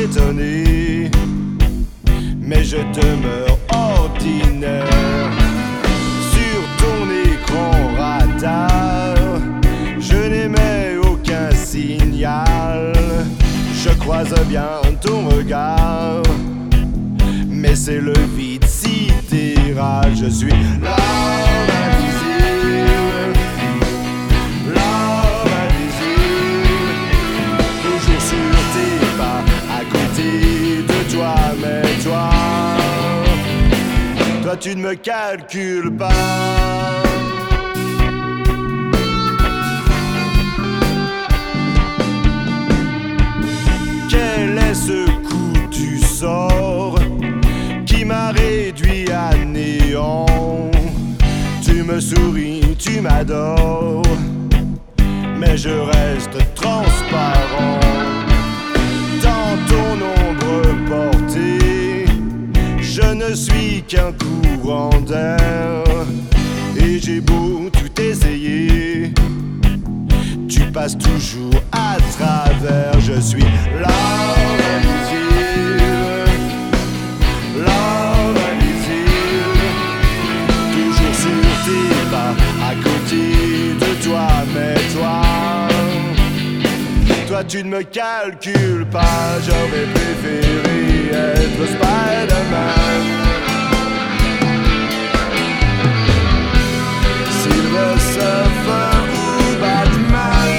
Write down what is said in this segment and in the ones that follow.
étonné, mais je demeure ordinaire. Sur ton écran radar, je n'émets aucun signal. Je croise bien ton regard, mais c'est le vide sidéral. Je suis l'homme invisible, l'homme invisible, toujours sur tes pas, à côté de toi, mais toi tu ne me calcules pas. Quel est ce coup du sort qui m'a réduit à néant? Tu me souris, tu m'adores, mais je reste transparent. Dans ton ombre portée, je ne suis qu'un courant d'air. Et j'ai beau tout essayer, tu passes toujours à travers. Je suis l'homme invisible, l'homme invisible, toujours sur tes pas, à côté de toi, mais toi tu ne me calcules pas. J'aurais préféré être Spider-Man, Silver Surfer ou Batman.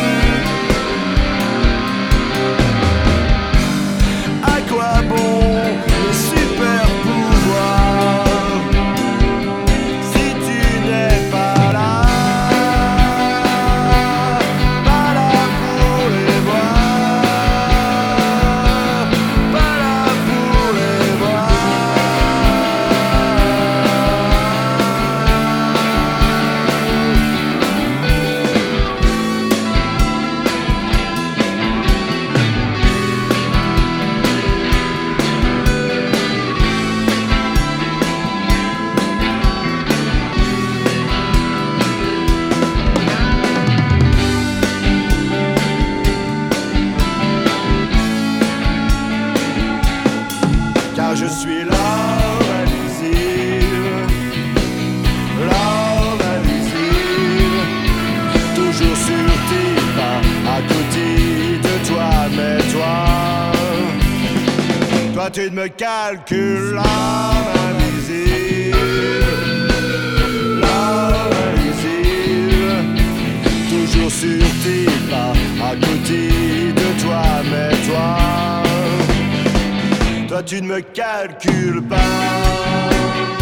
À quoi bon les super pouvoirs si tu n'es pas là? Pas là pour les voir, pas là pour les voir. Car je suis l'homme invisible, l'homme invisible, toujours sur tes pas, à côté de toi, mais toi tu ne me calcules. L'homme invisible, l'homme invisible, toujours sur tes pas, à côté de toi, mais toi tu ne me calcules pas.